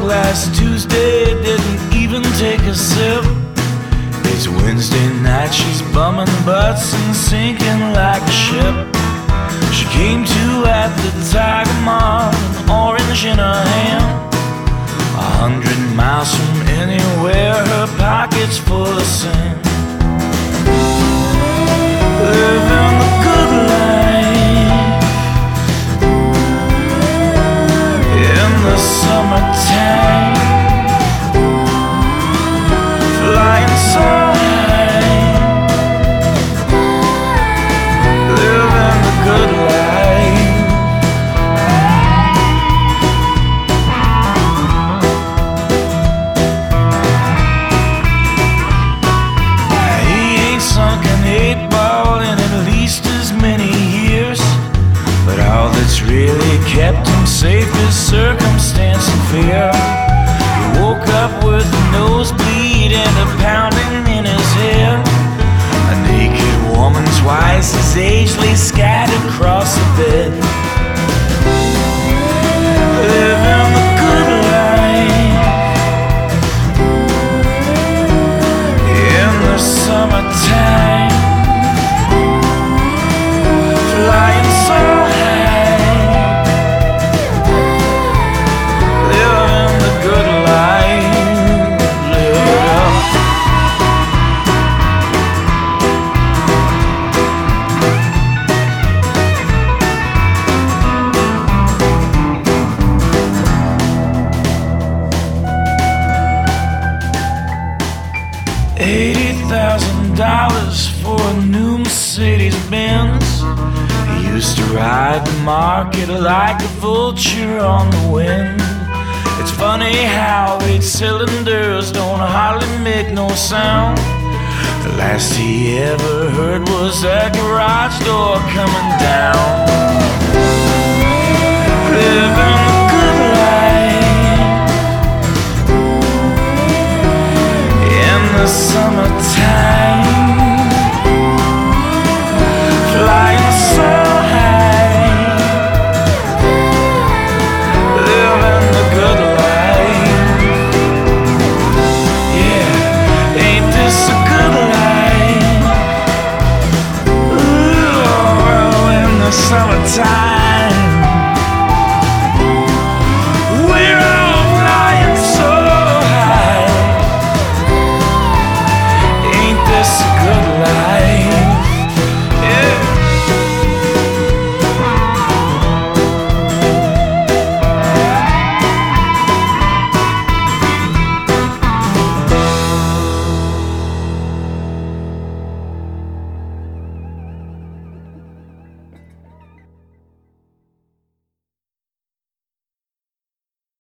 last Tuesday, didn't even take a sip. It's Wednesday night, she's bumming butts and sinking like a ship. She came to at the Tiger Mart, an orange in her hand. 100 miles from anywhere, her pocket's full of sand. Living the good life in the summertime, flying so high, living the good life. He ain't sunk an 8-ball in at least as many years, but all that's really kept him safe is circumstance and fear. He woke up with a nosebleed and a pounding in his head. A naked woman twice his age lay scattered across the bed. Living the good life in the summertime, flying so high, living the good life, live it up. $80,000 for a new Mercedes-Benz. He used to ride the market like a vulture on the wind. It's funny how 8 cylinders don't hardly make no sound. The last he ever heard was that garage door coming down.